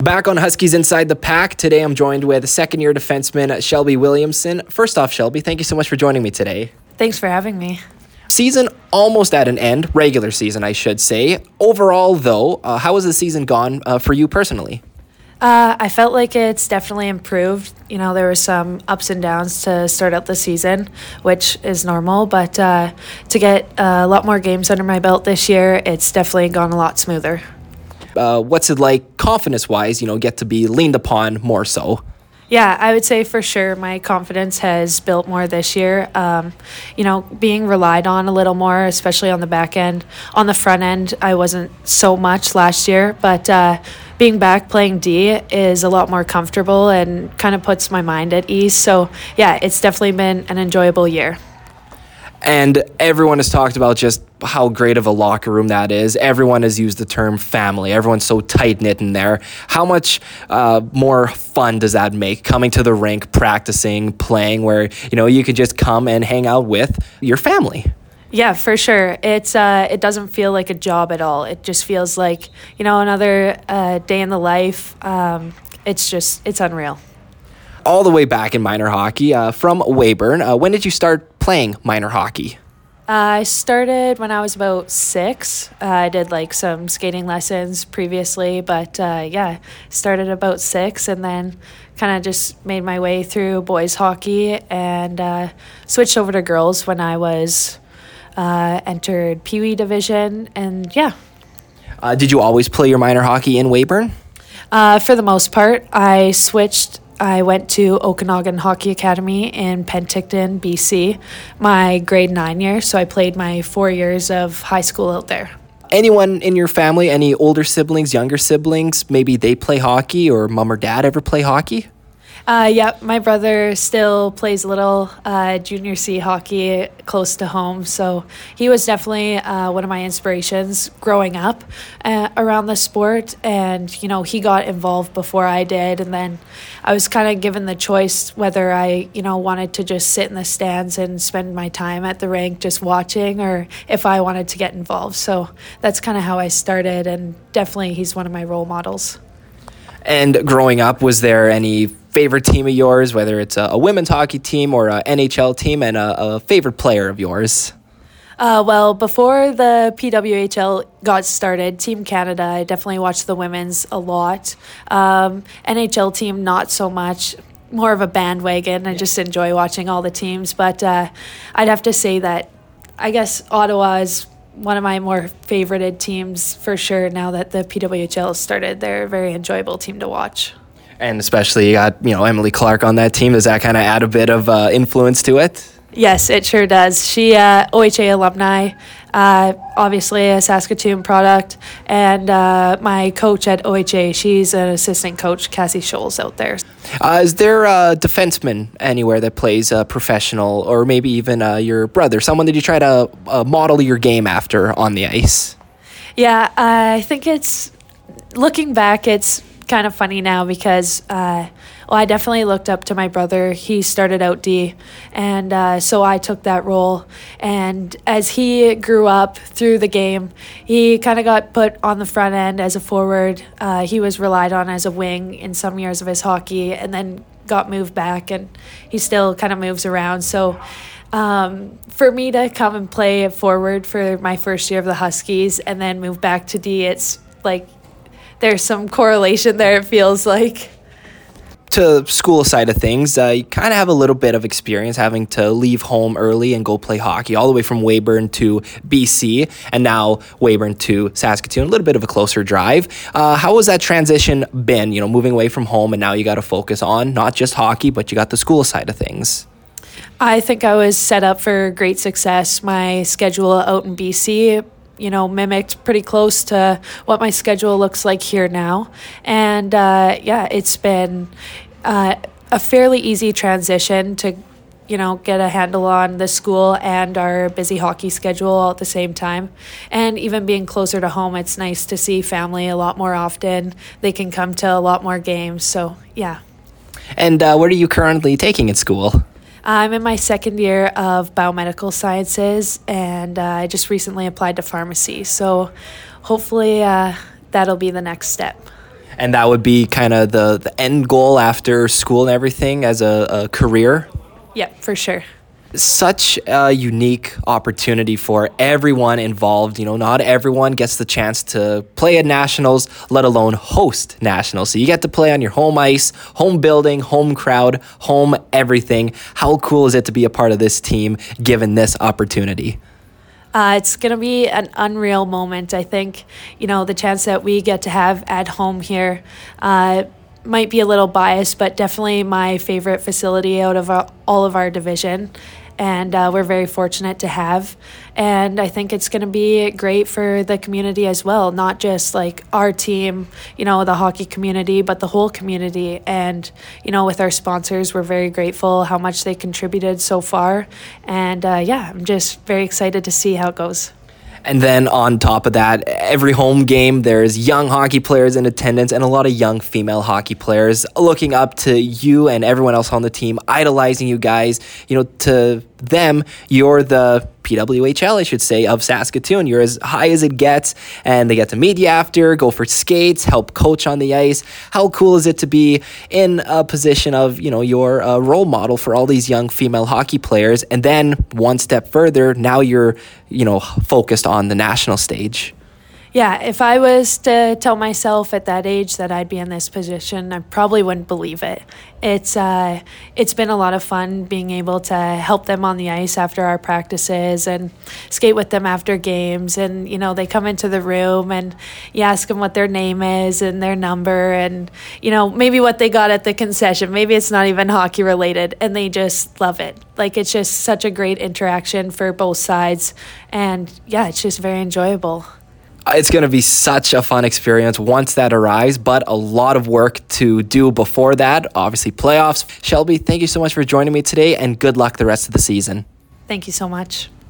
Back on Huskies Inside the Pack, today I'm joined with second-year defenseman Shelby Williamson. First off, Shelby, thank you so much for joining me today. Thanks for having me. Season almost at an end, regular season I should say. Overall though, how has the season gone for you personally? I felt like it's definitely improved. You know, there were some ups and downs to start out the season, which is normal, but to get a lot more games under my belt this year, it's definitely gone a lot smoother. What's it like confidence-wise, get to be leaned upon more so? Yeah, I would say for sure my confidence has built more this year. Being relied on a little more, especially on the back end. On the front end, I wasn't so much last year, but being back playing D is a lot more comfortable and kind of puts my mind at ease. So, yeah, it's definitely been an enjoyable year. And everyone has talked about just how great of a locker room that is. Everyone has used the term family. Everyone's so tight-knit in there. How much more fun does that make, coming to the rink, practicing, playing, where, you can just come and hang out with your family? Yeah, for sure. It doesn't feel like a job at all. It just feels like, another day in the life. It's unreal. All the way back in minor hockey from Weyburn. When did you start playing minor hockey? I started when I was about 6. I did some skating lessons previously, but started about 6 and then kind of just made my way through boys hockey and switched over to girls when I was entered Pee Wee division. And yeah. Did you always play your minor hockey in Weyburn? For the most part, I went to Okanagan Hockey Academy in Penticton, BC, my grade 9 year. So I played my 4 years of high school out there. Anyone in your family, any older siblings, younger siblings, maybe they play hockey or mom or dad ever play hockey? My brother still plays a little junior C hockey close to home. So he was definitely one of my inspirations growing up around the sport. And, he got involved before I did. And then I was kind of given the choice whether I, wanted to just sit in the stands and spend my time at the rink just watching or if I wanted to get involved. So that's kind of how I started. And definitely he's one of my role models. And growing up, was there any favorite team of yours, whether it's a women's hockey team or an NHL team, and a favorite player of yours? Before the PWHL got started, Team Canada, I definitely watched the women's a lot. NHL team, not so much. More of a bandwagon. I just enjoy watching all the teams. But I'd have to say that I guess Ottawa is one of my more favorited teams for sure now that the PWHL started. They're a very enjoyable team to watch. And especially you got, Emily Clark on that team. Does that kind of add a bit of influence to it? Yes, it sure does. She, OHA alumni, obviously a Saskatoon product, and my coach at OHA, she's an assistant coach, Cassie Scholes, out there. Is there a defenseman anywhere that plays professional, or maybe even your brother, someone that you try to model your game after on the ice? Yeah, I think looking back, it's kind of funny now because I definitely looked up to my brother. He started out D, and so I took that role. And as he grew up through the game, he kind of got put on the front end as a forward. He was relied on as a wing in some years of his hockey, and then got moved back, and he still kind of moves around. So for me to come and play forward for my first year of the Huskies and then move back to D, it's like there's some correlation there, it feels like. To school side of things, you kind of have a little bit of experience having to leave home early and go play hockey all the way from Weyburn to BC and now Weyburn to Saskatoon, a little bit of a closer drive. How has that transition been, moving away from home and now you got to focus on not just hockey, but you got the school side of things? I think I was set up for great success. My schedule out in BC mimicked pretty close to what my schedule looks like here now. And it's been a fairly easy transition to, get a handle on the school and our busy hockey schedule all at the same time. And even being closer to home, it's nice to see family a lot more often. They can come to a lot more games. So, yeah. And what are you currently taking at school? I'm in my second year of biomedical sciences, and I just recently applied to pharmacy. So hopefully that'll be the next step. And that would be kind of the end goal after school and everything as a career? Yeah, for sure. Such a unique opportunity for everyone involved. Not everyone gets the chance to play at nationals, let alone host nationals. So you get to play on your home ice, home building, home crowd, home everything. How cool is it to be a part of this team given this opportunity? It's going to be an unreal moment. I think, the chance that we get to have at home here might be a little biased, but definitely my favorite facility out of all of our division. And we're very fortunate to have. And I think it's going to be great for the community as well, not just like our team, the hockey community, but the whole community. And, with our sponsors, we're very grateful how much they contributed so far. And I'm just very excited to see how it goes. And then on top of that, every home game, there's young hockey players in attendance and a lot of young female hockey players looking up to you and everyone else on the team, idolizing you guys. To them, you're the PWHL, I should say, of Saskatoon. You're as high as it gets, and they get to meet you after, go for skates, help coach on the ice. How cool is it to be in a position of, you're a role model for all these young female hockey players, and then one step further, now you're, focused on the national stage? Yeah, if I was to tell myself at that age that I'd be in this position, I probably wouldn't believe it. It's been a lot of fun being able to help them on the ice after our practices and skate with them after games. And, they come into the room and you ask them what their name is and their number and, maybe what they got at the concession. Maybe it's not even hockey related and they just love it. Like, it's just such a great interaction for both sides. And yeah, it's just very enjoyable. It's going to be such a fun experience once that arrives, but a lot of work to do before that. Obviously, playoffs. Shelby, thank you so much for joining me today, and good luck the rest of the season. Thank you so much.